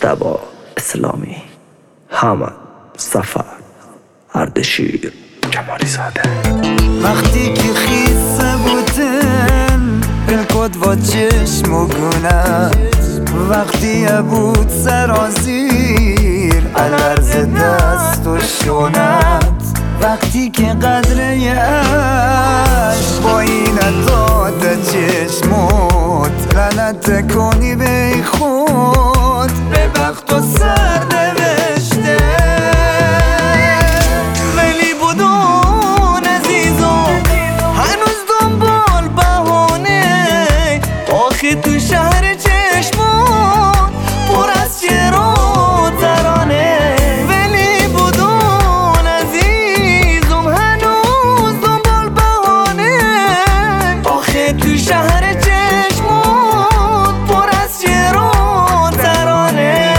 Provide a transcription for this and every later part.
مجتبی اسلامی، حامد سفر، اردشیر کمالی زاده. وقتی که خیسه بودن الکد و چشم و گونت، وقتی بود سرازیر الارز دست و شونت، وقتی که قدره عشق با این داده چشموت لعنت کنی به خود به بخت و سر نوشته. ولی بدون عزیزو هنوز دنبال بهانه، آخه تو شهر چشمون پر از شعر و ترانه. ولی بدون عزیزم هنوز دنبال بهانه، آخه تو شهر چشمون پر از شعر و ترانه.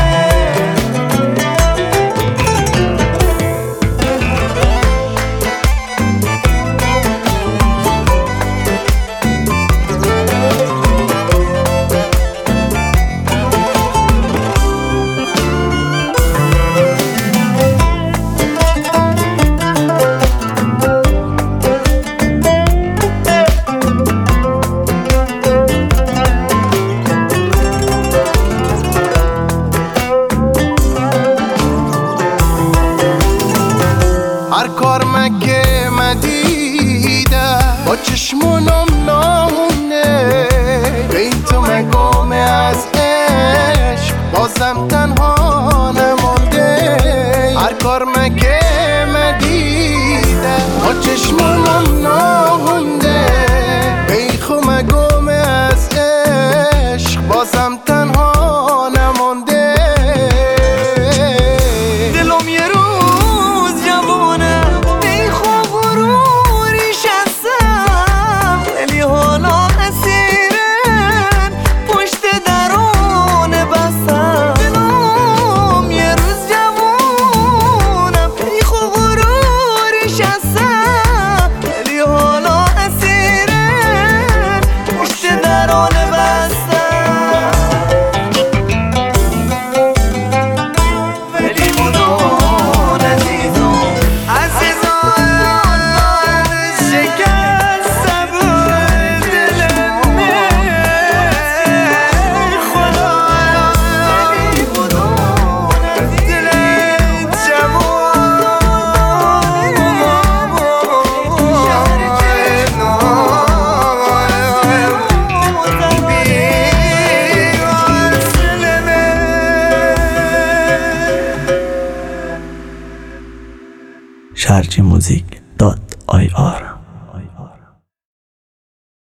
هر کار مگه مدیده با چشمونم نامونه، بین تو مگام از عشق بازم تنها نمونده. هر کار مگه مدیده با چشمونم نامونه، بین خو مگام از عشق بازم تنها نمونده. دلم یه روز جوانه بی خواب و روری شستم، ولی حالا اسیرن پشت درون بستم. دلم یه روز جوانه بی خواب و روری شستم، ولی حالا اسیرن پشت درون بستم. sharjmusic.ir